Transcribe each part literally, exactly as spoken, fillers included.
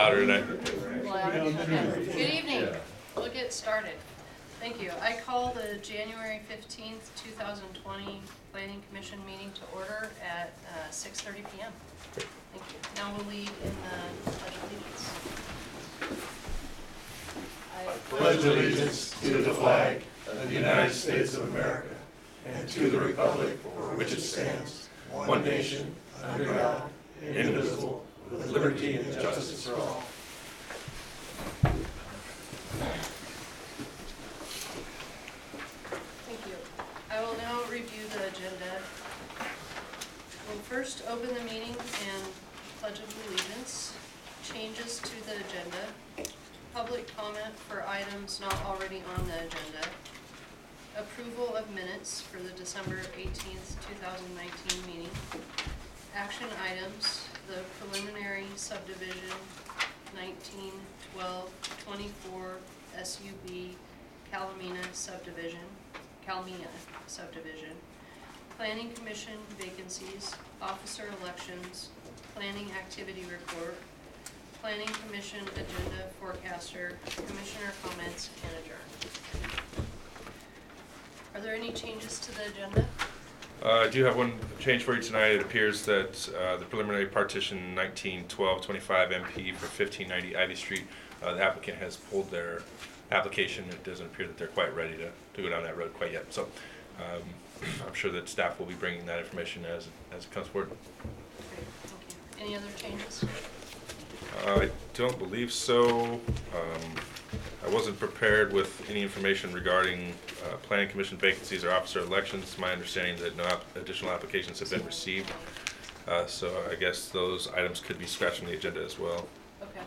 louder tonight. Louder? Okay. Good evening. We'll get started. Thank you. I call the January fifteenth, two thousand twenty Planning Commission meeting to order at uh, six thirty p m Thank you. Now we'll lead in the Pledge of Allegiance. I pledge allegiance to the flag of the United States of America and to the republic for which it stands, one nation, under God, indivisible, with liberty and justice for all. Thank you. I will now review the agenda. We'll first open the meeting and Pledge of Allegiance. Changes to the agenda. Public comment for items not already on the agenda. Approval of minutes for the December eighteenth, two thousand nineteen meeting. Action items, the preliminary subdivision nineteen twelve twenty-four S U B Calamina subdivision, Calmina subdivision. Planning Commission vacancies, officer elections, planning activity report, Planning Commission agenda forecaster, commissioner comments, and adjourn. Are there any changes to the agenda? Uh, I do have one change for you tonight. It appears that uh, the preliminary partition nineteen twelve twenty-five M P for fifteen ninety Ivy Street, uh, the applicant has pulled their application. It doesn't appear that they're quite ready to, to go down that road quite yet. So um, I'm sure that staff will be bringing that information as, as it comes forward. Great, thank you. Any other changes? Uh, I don't believe so. Um, I wasn't prepared with any information regarding uh, Planning Commission vacancies or officer elections. It's my understanding that no ap additional applications have been received. Uh, so I guess those items could be scratched from the agenda as well. Okay.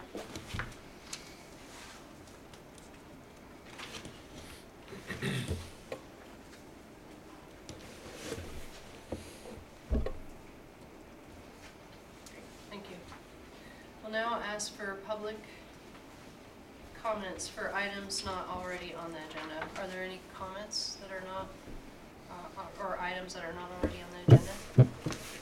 Thank you. We'll now ask for public comments for items not already on the agenda. Are there any comments that are not, uh, or items that are not already on the agenda?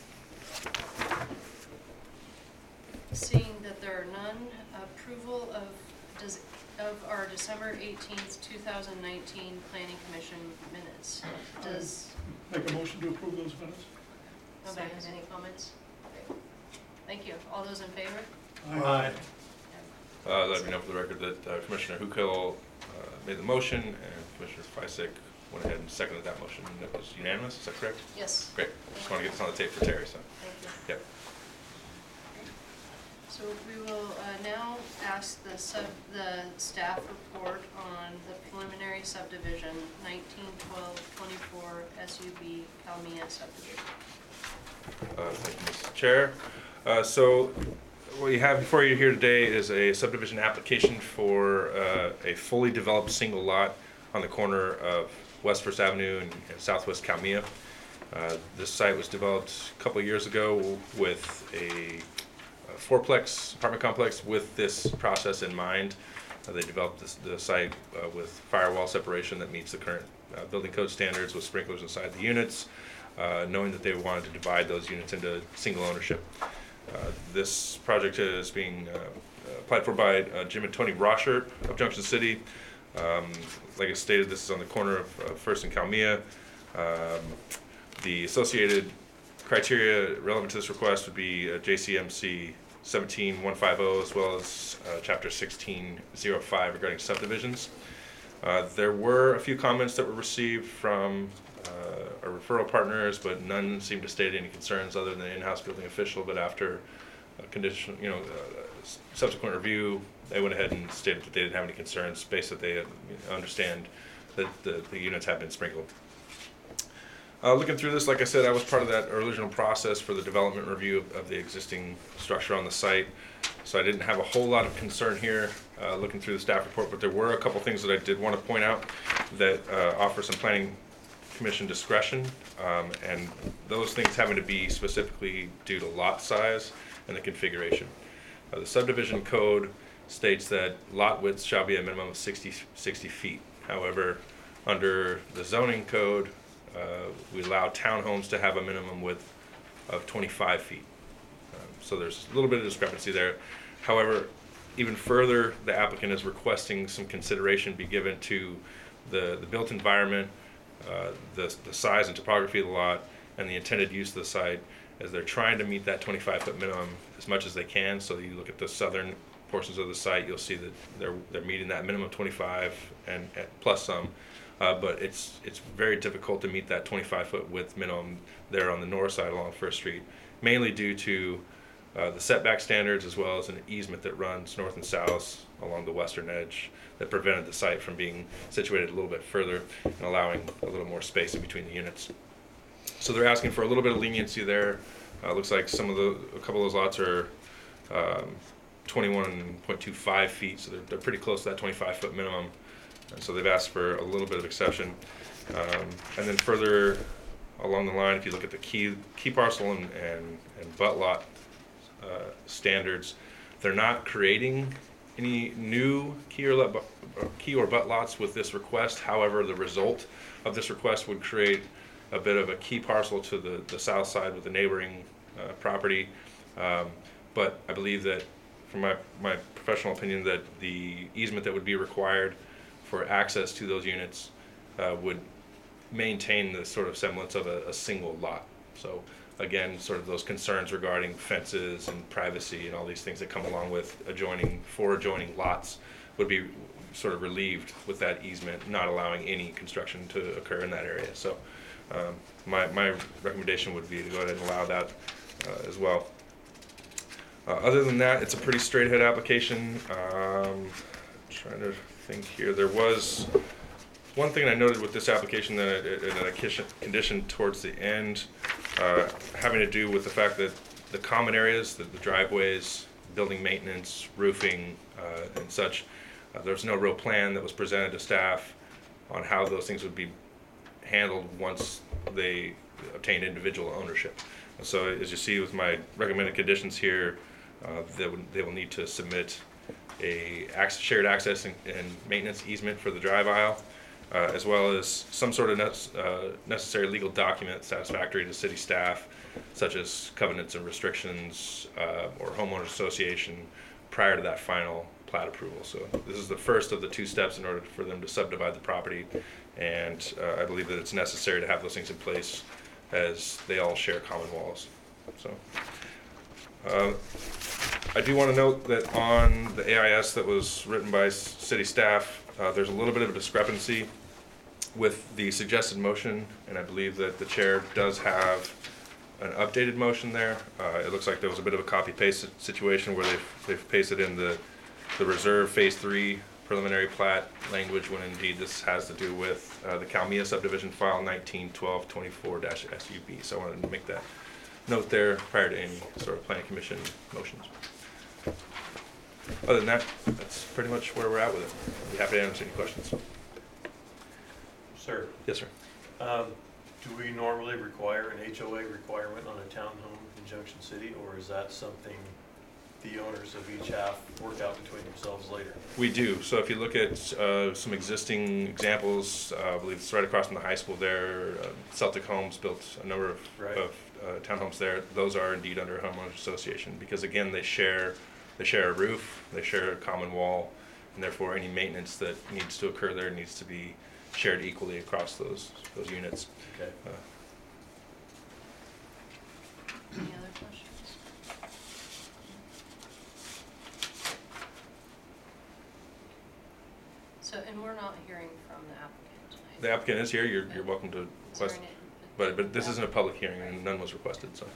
Seeing that there are none, approval of does of our December eighteenth, two thousand nineteen Planning Commission minutes. Does Make a motion to approve those minutes. nobody have any comments? Okay. Thank you. All those in favor? Aye. Uh, let me know for the record that uh, Commissioner Hukill uh, made the motion and Commissioner Feisik went ahead and seconded that motion, and it was unanimous. Is that correct? Yes. Great. Just want to get this on the tape for Terry. So. Thank you. Yep. So we will uh, now ask the sub, the staff report on the preliminary subdivision nineteen twelve twenty-four S U B Calmia subdivision. Uh, thank you, Mister Chair. Uh, so what you have before you here today is a subdivision application for uh, a fully developed single lot on the corner of West First Avenue and, and Southwest Calmia. Uh, this site was developed a couple of years ago with a fourplex apartment complex with this process in mind. Uh, they developed this, the site uh, with firewall separation that meets the current uh, building code standards with sprinklers inside the units, uh, knowing that they wanted to divide those units into single ownership. Uh, this project is being uh, applied for by uh, Jim and Tony Rochert of Junction City. Um, like I stated, this is on the corner of uh, First and Calmia. Um, the associated criteria relevant to this request would be uh, J C M C seventeen one fifty as well as uh, Chapter sixteen oh five regarding subdivisions. Uh, there were a few comments that were received from uh, our referral partners, but none seemed to state any concerns other than the in-house building official. But after a condition, you know, uh, subsequent review, they went ahead and stated that they didn't have any concerns, based that they you know, understand that the, the units have been sprinkled. Uh, looking through this, like I said, I was part of that original process for the development review of, of the existing structure on the site. So I didn't have a whole lot of concern here uh, looking through the staff report, but there were a couple things that I did want to point out that uh, offer some Planning Commission discretion, um, and those things having to be specifically due to lot size and the configuration. Uh, the subdivision code states that lot widths shall be a minimum of sixty, sixty feet. However, under the zoning code, Uh, we allow townhomes to have a minimum width of twenty-five feet. Um, so there's a little bit of discrepancy there. However, even further, the applicant is requesting some consideration be given to the, the built environment, uh, the, the size and topography of the lot, and the intended use of the site, as they're trying to meet that twenty-five foot minimum as much as they can. So you look at the southern portions of the site, you'll see that they're they're meeting that minimum twenty-five and, and plus some. Uh, but it's it's very difficult to meet that twenty-five foot width minimum there on the north side along First Street, mainly due to uh, the setback standards, as well as an easement that runs north and south along the western edge that prevented the site from being situated a little bit further and allowing a little more space in between the units. So they're asking for a little bit of leniency there. Uh, looks like some of the a couple of those lots are um, twenty-one point two five feet, so they're, they're pretty close to that twenty-five foot minimum. And so they've asked for a little bit of exception. Um, and then further along the line, if you look at the key key parcel and, and, and butt lot uh, standards, they're not creating any new key or, let, key or butt lots with this request. However, the result of this request would create a bit of a key parcel to the, the south side with the neighboring uh, property. Um, but I believe that, from my, my professional opinion, that the easement that would be required for access to those units uh, would maintain the sort of semblance of a, a single lot. So again, sort of those concerns regarding fences and privacy and all these things that come along with adjoining, four adjoining lots would be sort of relieved with that easement, not allowing any construction to occur in that area. So um, my, my recommendation would be to go ahead and allow that uh, as well. Uh, other than that, it's a pretty straight ahead application. Um, trying to think here. There was one thing I noted with this application that I, that I conditioned towards the end, uh, having to do with the fact that the common areas, the, the driveways, building maintenance, roofing, uh, and such, uh, there was no real plan that was presented to staff on how those things would be handled once they obtained individual ownership. And so, as you see with my recommended conditions here, uh, they, would, they will need to submit a shared access and, and maintenance easement for the drive aisle, uh, as well as some sort of ne uh, necessary legal document satisfactory to city staff, such as covenants and restrictions uh, or homeowners association, prior to that final plat approval. So this is the first of the two steps in order for them to subdivide the property, and uh, I believe that it's necessary to have those things in place as they all share common walls. So. Uh, I do want to note that on the A I S that was written by city staff, uh, there's a little bit of a discrepancy with the suggested motion, and I believe that the chair does have an updated motion there. Uh, it looks like there was a bit of a copy-paste situation where they've, they've pasted in the, the reserve phase three preliminary plat language, when indeed this has to do with uh, the Calmia subdivision file nineteen twelve twenty-four dash S U B. So I wanted to make that note there prior to any sort of planning commission motions. Other than that, that's pretty much where we're at with it. I'd be happy to answer any questions. Sir, Yes, sir. um, do we normally require an H O A requirement on a townhome in Junction City, or is that something the owners of each half work out between themselves later? We do. So if you look at uh, some existing examples, uh, I believe it's right across from the high school there. Uh, Celtic Homes built a number of, Right. of uh, townhomes there. Those are indeed under a homeowners association because, again, they share they share a roof, they share a common wall, and therefore any maintenance that needs to occur there needs to be shared equally across those those units. Okay. Uh, Any other questions? So, and we're not hearing from the applicant tonight. the applicant is here. You're you're welcome to Is there request, any- but but this isn't a public hearing and none was requested. So.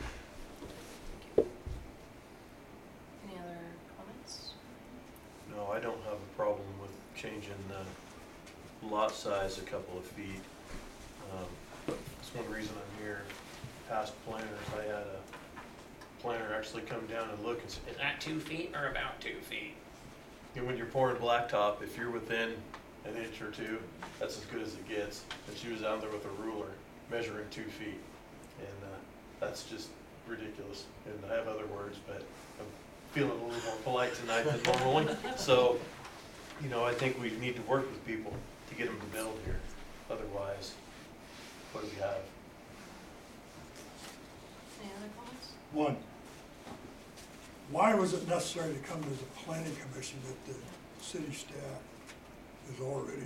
Any other comments? No, I don't have a problem with changing the lot size a couple of feet. Um, but That's one reason I'm here. Past planners, I had a planner actually come down and look and say, is that two feet or about two feet? And when you're pouring blacktop, if you're within an inch or two, that's as good as it gets. And she was out there with a ruler measuring two feet. And uh, that's just ridiculous. And I have other words, but I'm feeling a little more polite tonight than normally. So, you know, I think we need to work with people to get them to build here. Otherwise, what do we have? Any other comments? One, why was it necessary to come to the planning commission if the city staff is already?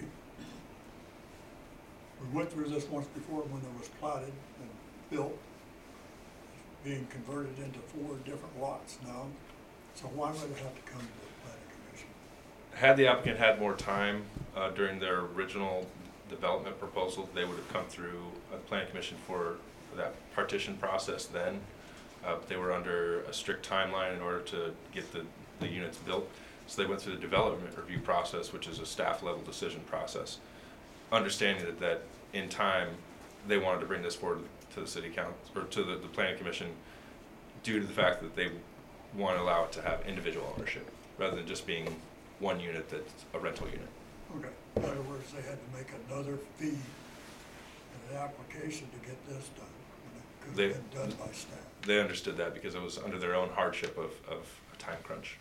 We went through this once before when it was platted and built, being converted into four different lots now. So why would it have to come to the planning commission? Had the applicant had more time uh, during their original development proposal, they would have come through a planning commission for that partition process then. Uh, They were under a strict timeline in order to get the, the units built. So they went through the development review process, which is a staff level decision process, understanding that, that in time, they wanted to bring this forward to the city council, or to the, the planning commission, due to the fact that they want to allow it to have individual ownership, rather than just being one unit that's a rental unit. Okay, in other words, they had to make another fee and an application to get this done, when it could They- have been done by staff. They understood that because it was under their own hardship of, of a time crunch.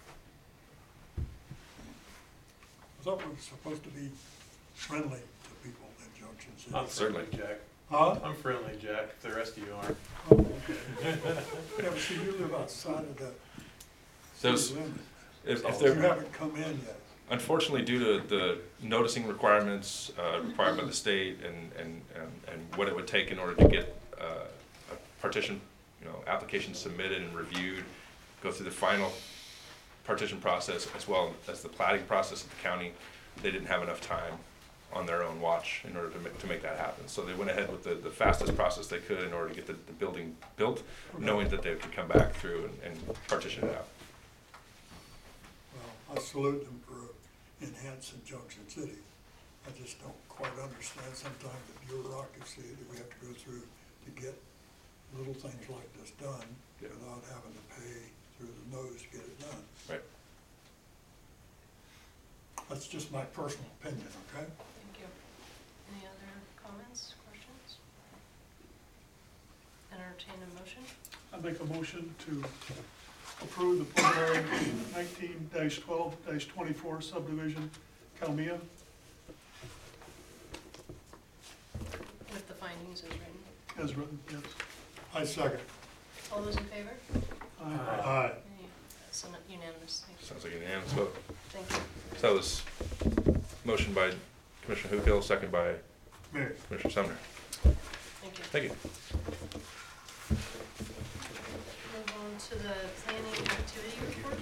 I thought we were supposed to be friendly to people in Junction City. I'm friendly, Certainly. Jack. Huh? I'm friendly, Jack. The rest of you aren't. Oh, okay. Yeah, but see, you live outside of the Those- city limits. If, if You they're, haven't come in yet. unfortunately, due to the noticing requirements uh, required by the state and, and, and, and what it would take in order to get uh, a partition, you know, application submitted and reviewed, go through the final partition process as well as the plating process at the county, they didn't have enough time on their own watch in order to make, to make that happen. So they went ahead with the, the fastest process they could in order to get the, the building built, knowing that they could come back through and, and partition it out. Well, I salute them for enhancing Junction City. I just don't quite understand sometimes the bureaucracy that we have to go through to get little things like this done Yeah. without having to pay through the nose to get it done. Right. That's just my personal opinion, okay? Thank you. Any other comments, questions? Entertain a motion? I make a motion to approve the preliminary nineteen twelve twenty-four subdivision, Calmia. With the findings as written. As written, yes. I second. All those in favor? Aye. Any- That's an unanimous. Thank you. Sounds like a unanimous vote. Thank you. So that was motion by Commissioner Hoophill, second by Mayor. Commissioner Sumner. Thank you. Thank you. Move on to the planning activity report.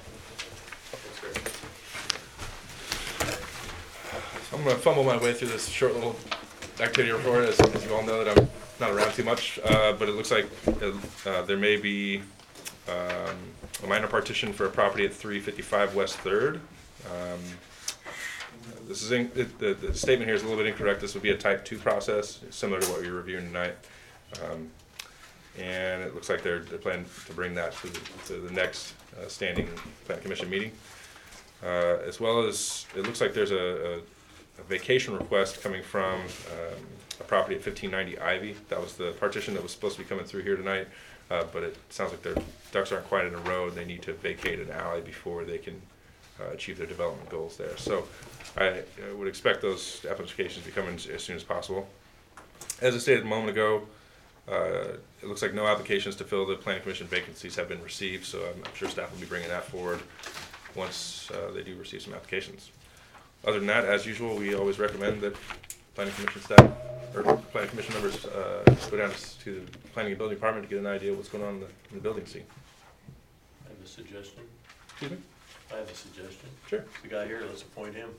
I'm gonna fumble my way through this short little activity report, as, as you all know that I'm not around too much, uh, but it looks like, uh, there may be, um, a minor partition for a property at three fifty-five West Third. Um, This is, in- it- the, the statement here is a little bit incorrect. This would be a type two process, similar to what you're reviewing tonight. Um, And it looks like they're, they're planning to bring that to the, to the next uh, standing plan commission meeting. Uh, As well as, it looks like there's a, a a vacation request coming from um, a property at fifteen ninety Ivy. That was the partition that was supposed to be coming through here tonight, uh, but it sounds like their ducks aren't quite in a row. They need to vacate an alley before they can uh, achieve their development goals there. So I uh, would expect those applications to be coming as as soon as possible. As I stated a moment ago, uh, it looks like no applications to fill the planning commission vacancies have been received, so I'm I'm sure staff will be bringing that forward once uh, they do receive some applications. Other than that, as usual, we always recommend that planning commission staff, or planning commission members, uh, go down to the planning and building department to get an idea of what's going on in the, in the building scene. I have a suggestion. Excuse me? I have a suggestion. Sure. The guy here, let's appoint him.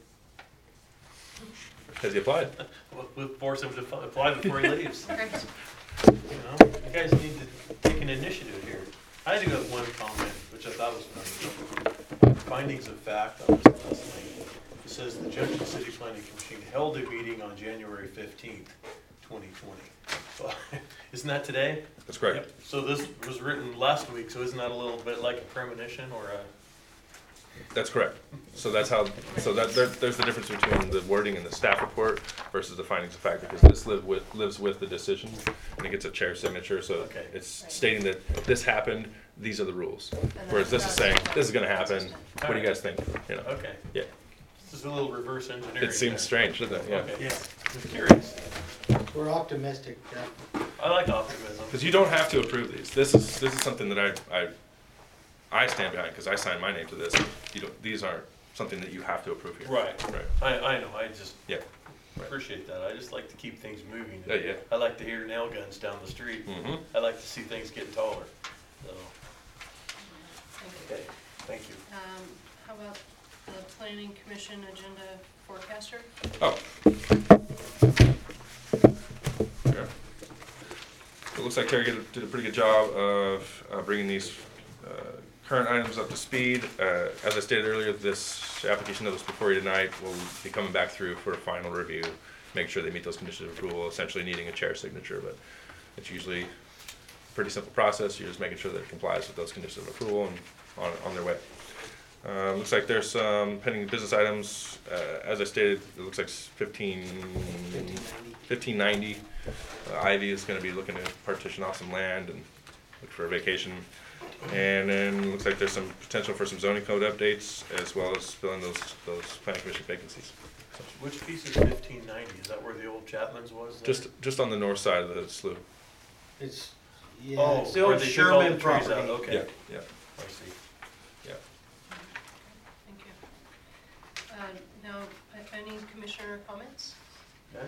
Has he applied? We'll, we'll force him to fi- apply before he leaves. Great. You know, you guys need to take an initiative here. I do have one comment, which I thought was funny. Findings of fact on this last thing. It says the Junction City Planning Commission held a meeting on January fifteenth, twenty twenty. So, isn't that today? That's correct. So this was written last week, so isn't that a little bit like a premonition or a? That's correct. So that's how, so that, there, there's the difference between the wording in the staff report versus the findings of fact, because this live with, lives with the decision, and it gets a chair signature, so Okay. it's Right. stating that this happened, these are the rules. And Whereas this is that's- saying, this is gonna happen, what do you Alright. guys think, you know? Okay. Yeah, This is a little reverse engineering. it seems there. strange, doesn't it? Yeah. Okay. I'm curious. We're optimistic, Jeff. I like optimism. Because you don't have to approve these. This is, this is something that I, I, I stand behind, because I signed my name to this. You don't, these aren't something that you have to approve here. Right. Right, I, I know, I just yeah, right. appreciate that. I just like to keep things moving. Yeah, yeah. I like to hear nail guns down the street. Mhm. I like to see things getting taller, so, Thank you. okay, thank you. Um, how about the planning commission agenda forecaster? Oh. Yeah. It looks like Terry did a- did a pretty good job of uh, bringing these uh, current items up to speed. Uh, As I stated earlier, this application notice before you tonight will be coming back through for a final review, make sure they meet those conditions of approval, essentially needing a chair signature, but it's usually a pretty simple process. You're just making sure that it complies with those conditions of approval and on, on their way. Uh, looks like there's some pending business items. Uh, as I stated, it looks like fifteen, fifteen ninety. Uh, Ivy is gonna be looking to partition off some land and look for a vacation. And then it looks like there's some potential for some zoning code updates as well as filling those, those planning commission vacancies. So, Which piece is fifteen ninety? Is that where the old Chapman's was? there? Just, just on the north side of the slough. It's, yeah, Oh, it's the where old they took all the Sherman trees out, property. okay. Yeah, yeah, I see. yeah. Thank you. Uh, now, a- any commissioner comments? Okay.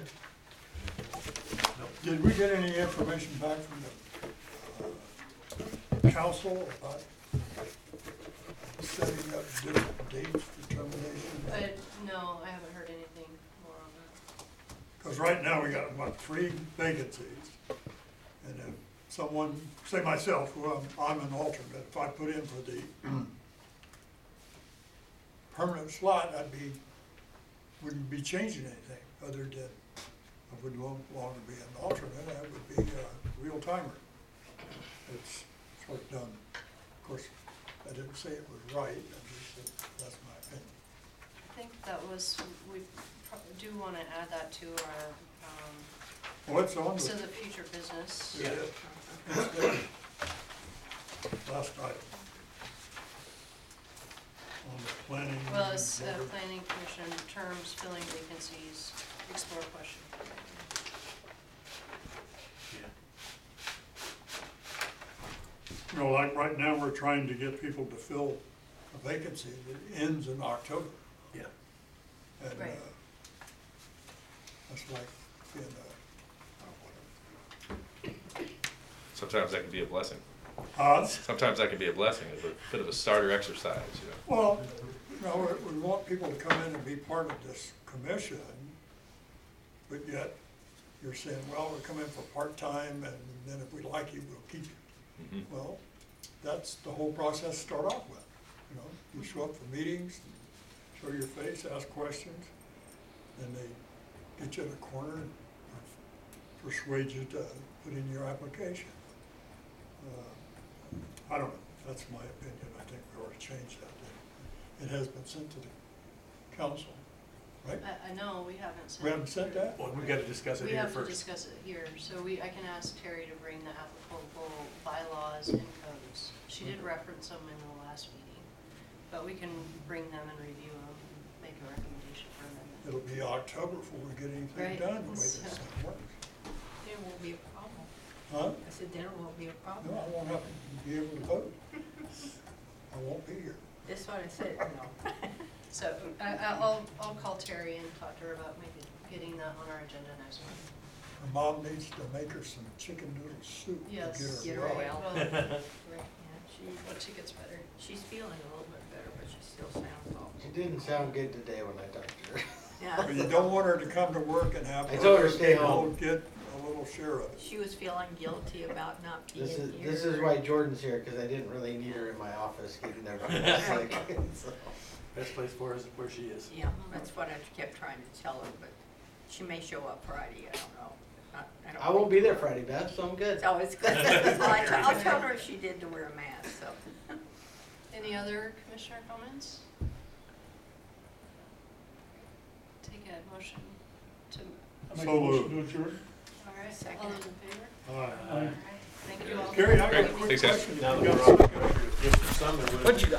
Did we get any information back from the uh, council about setting up different dates for termination? Uh, no, I haven't heard anything more on that. Because right now, we got about three vacancies. And if someone, say myself, who I'm, I'm an alternate, if I put in for the permanent slot, I'd be, wouldn't be changing anything, other than I would no longer be an alternate, I would be a real timer. It's sort of done. Of course, I didn't say it was right, I just said that's my opinion. I think that was, we pro- do want to add that to our, um, What's on to the? the future business. Yeah. It's there. Last item. On the planning. Well, it's uh, board. planning commission terms, filling vacancies, explore question. Yeah. You know, like right now, we're trying to get people to fill a vacancy that ends in October. Yeah. And, uh, Right. that's like being a, Sometimes that can be a blessing. uh, Sometimes that can be a blessing, as a bit of a starter exercise, you know. well, you know, we, we want people to come in and be part of this commission, but yet you're saying, well, we'll come in for part-time, and then if we like you, we'll keep you. Mhm. Well, that's the whole process to start off with, you know, you show up for meetings, show your face, ask questions, then they get you in a corner and persuade you to put in your application. Uh, I don't know, that's my opinion, I think we ought to change that. It has been sent to the council, right? I, I know, we haven't sent. We haven't sent that? Well, we gotta discuss it We here have to first. discuss it here, so we, I can ask Terry to bring the applicable bylaws and codes. She did reference them in the last meeting, but we can bring them and review them and make a recommendation for amendment. It'll be October before we get anything Right. done, the way this So- thing works. There won't be a problem. Huh? I said, there won't be a No, problem. I won't have to be able to vote. I won't be here. That's what I said, no. So, I, I- I'll, I'll call Terry and talk to her about maybe getting that on our agenda next month. Her mom needs to make her some chicken noodle soup to Yes. get Get her her well. well. Well, Yeah, she, when she gets better. she's feeling a little bit better, but she still sounds awful. She didn't sound good today when I talked to her. But you Yeah, don't want her to come to work and have. I told her to stay We'll home. Get a little share of it. she was feeling guilty about not being This here. is, this is why Jordan's here, cause I didn't really need her in my office getting everything sick, so. Best place for her is where she is. Yeah, that's what I kept trying to tell her, but she may show up Friday, I don't know. Not- don't I won't think- be there Friday, Beth, so I'm good. So it's good. Well, I t- I'll tell her if she did to wear a mask, so. Any other commissioner comments? Take a motion to, So moved. all right, Second. all those in favor? All right. All right, thank you all. Gary, I got a Great. quick Thanks, guys. question. Now that we're all going through the District Summit, would-